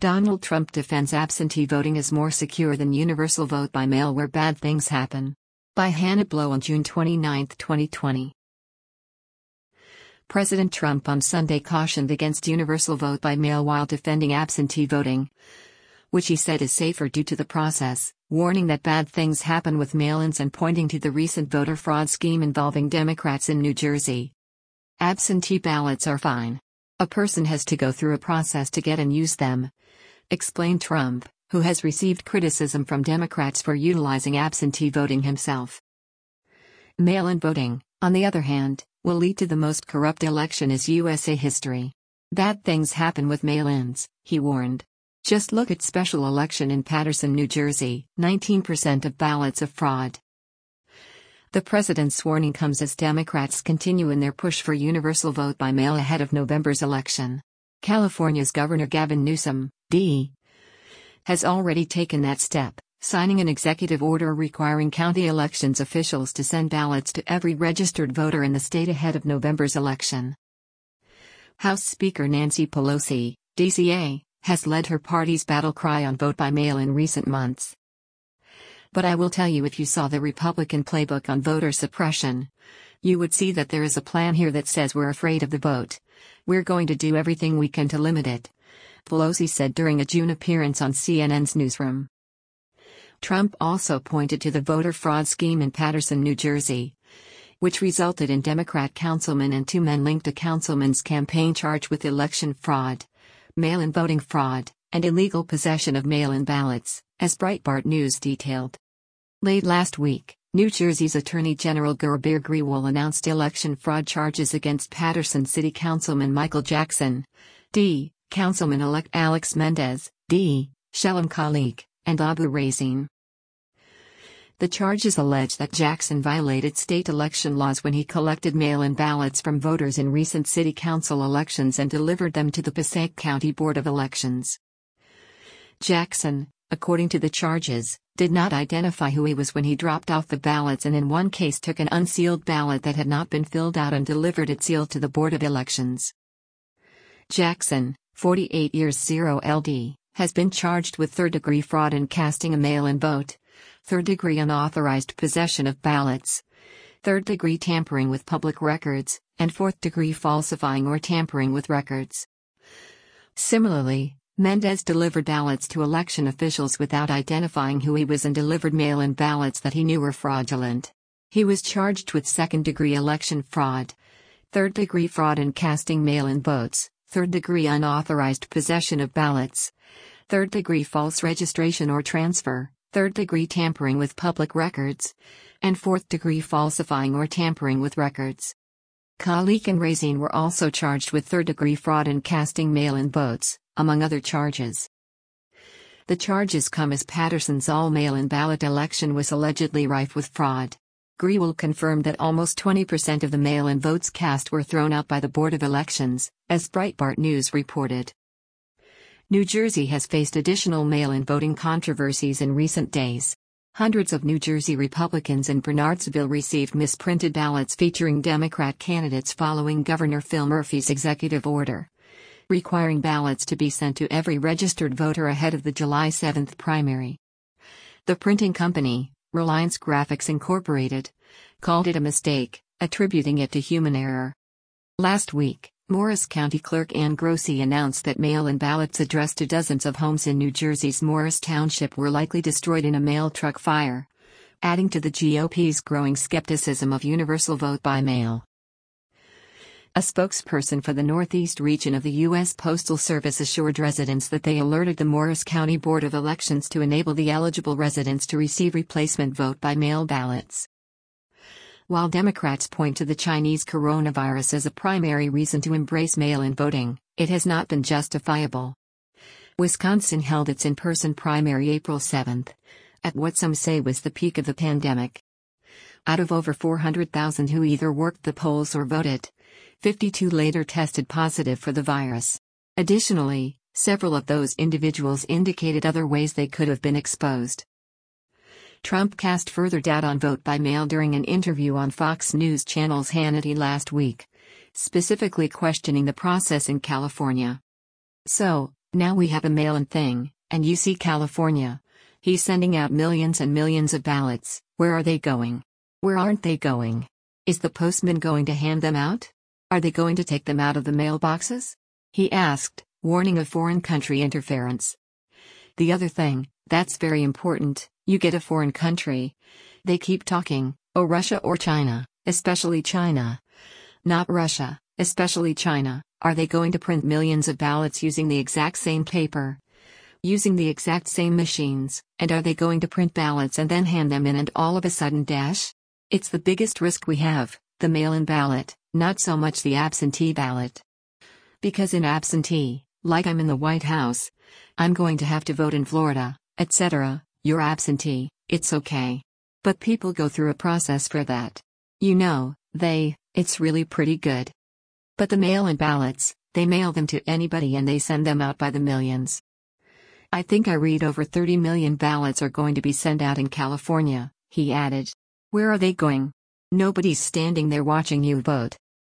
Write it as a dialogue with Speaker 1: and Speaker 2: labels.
Speaker 1: Donald Trump defends absentee voting as more secure than universal vote by mail where bad things happen. By Hannah Blow on June 29, 2020. President Trump on Sunday cautioned against universal vote by mail while defending absentee voting, which he said is safer due to the process, warning that bad things happen with mail-ins and pointing to the recent voter fraud scheme involving Democrats in New Jersey. Absentee ballots are fine. A person has to go through a process to get and use them, explained Trump, who has received criticism from Democrats for utilizing absentee voting himself. Mail-in voting, on the other hand, will lead to the most corrupt election in USA history. Bad things happen with mail-ins, he warned. Just look at special election in Paterson, New Jersey, 19% of ballots of fraud. The president's warning comes as Democrats continue in their push for universal vote by mail ahead of November's election. California's Governor Gavin Newsom, D., has already taken that step, signing an executive order requiring county elections officials to send ballots to every registered voter in the state ahead of November's election. House Speaker Nancy Pelosi, DCA, has led her party's battle cry on vote by mail in recent months. But I will tell you, if you saw the Republican playbook on voter suppression, you would see that there is a plan here that says we're afraid of the vote. We're going to do everything we can to limit it, Pelosi said during a June appearance on CNN's Newsroom. Trump also pointed to the voter fraud scheme in Paterson, New Jersey, which resulted in Democrat councilman and two men linked to councilman's campaign charged with election fraud, mail-in voting fraud, and illegal possession of mail-in ballots, as Breitbart News detailed. Late last week, New Jersey's Attorney General Gurbir Grewal announced election fraud charges against Paterson City Councilman Michael Jackson, D., Councilman-elect Alex Mendez, D., Shelem Khalik, and Abu Razin. The charges allege that Jackson violated state election laws when he collected mail-in ballots from voters in recent city council elections and delivered them to the Passaic County Board of Elections. Jackson, according to the charges, did not identify who he was when he dropped off the ballots, and in one case took an unsealed ballot that had not been filled out and delivered it sealed to the Board of Elections. Jackson, 48 years 0 LD, has been charged with third-degree fraud in casting a mail-in vote, third-degree unauthorized possession of ballots, third-degree tampering with public records, and fourth-degree falsifying or tampering with records. Similarly, Mendez delivered ballots to election officials without identifying who he was and delivered mail-in ballots that he knew were fraudulent. He was charged with second-degree election fraud, third-degree fraud in casting mail-in votes, third-degree unauthorized possession of ballots, third-degree false registration or transfer, third-degree tampering with public records, and fourth-degree falsifying or tampering with records. Khalik and Razin were also charged with third-degree fraud in casting mail-in votes, among other charges. The charges come as Paterson's all-mail-in ballot election was allegedly rife with fraud. Grewal confirmed that almost 20% of the mail-in votes cast were thrown out by the Board of Elections, as Breitbart News reported. New Jersey has faced additional mail-in voting controversies in recent days. Hundreds of New Jersey Republicans in Bernardsville received misprinted ballots featuring Democrat candidates following Governor Phil Murphy's executive order, requiring ballots to be sent to every registered voter ahead of the July 7 primary. The printing company, Reliance Graphics Incorporated, called it a mistake, attributing it to human error. Last week, Morris County Clerk Ann Grossi announced that mail-in ballots addressed to dozens of homes in New Jersey's Morris Township were likely destroyed in a mail truck fire, adding to the GOP's growing skepticism of universal vote by mail. A spokesperson for the Northeast region of the U.S. Postal Service assured residents that they alerted the Morris County Board of Elections to enable the eligible residents to receive replacement vote by mail ballots. While Democrats point to the Chinese coronavirus as a primary reason to embrace mail-in voting, it has not been justifiable. Wisconsin held its in-person primary April 7, at what some say was the peak of the pandemic. Out of over 400,000 who either worked the polls or voted, 52 later tested positive for the virus. Additionally, several of those individuals indicated other ways they could have been exposed. Trump cast further doubt on vote by mail during an interview on Fox News Channel's Hannity last week, specifically questioning the process in California. So, Now we have a mail-in thing, and you see California. He's sending out millions and millions of ballots. Where are they going? Where aren't they going? Is the postman going to hand them out? Are they going to take them out of the mailboxes? He asked, warning of foreign country interference. The other thing, that's very important, you get a foreign country. They keep talking, oh Russia or China, especially China. Not Russia, especially China. Are they going to print millions of ballots using the exact same paper? Using the exact same machines, and are they going to print ballots and then hand them in and all of a sudden dash? It's the biggest risk we have, the mail-in ballot, not so much the absentee ballot. Because in absentee, like I'm in the White House, I'm going to have to vote in Florida, etc. You're absentee, it's okay. But people go through a process for that. You know, it's really pretty good. But the mail-in ballots, they mail them to anybody and they send them out by the millions. I think I read over 30 million ballots are going to be sent out in California, he added. Where are they going? Nobody's standing there watching you vote.